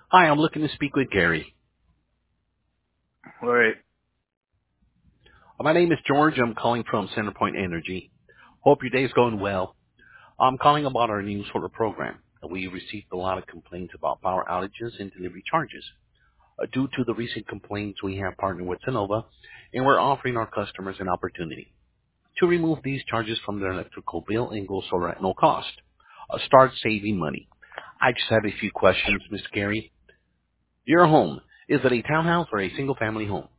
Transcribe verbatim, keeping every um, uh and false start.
Hi, I'm looking to speak with Gary. Right. Uh, My name is George. I'm calling from Centerpoint Energy. Hope your day's going well. I'm calling about our new solar program. We received a lot of complaints about power outages and delivery charges. Uh, due to the recent complaints, we have partnered with Sonova, and we're offering our customers an opportunity to remove these charges from their electrical bill and go solar at no cost. Uh, start saving money. I just have a few questions, Mister Gary. Your home, is it a townhouse or a single-family home?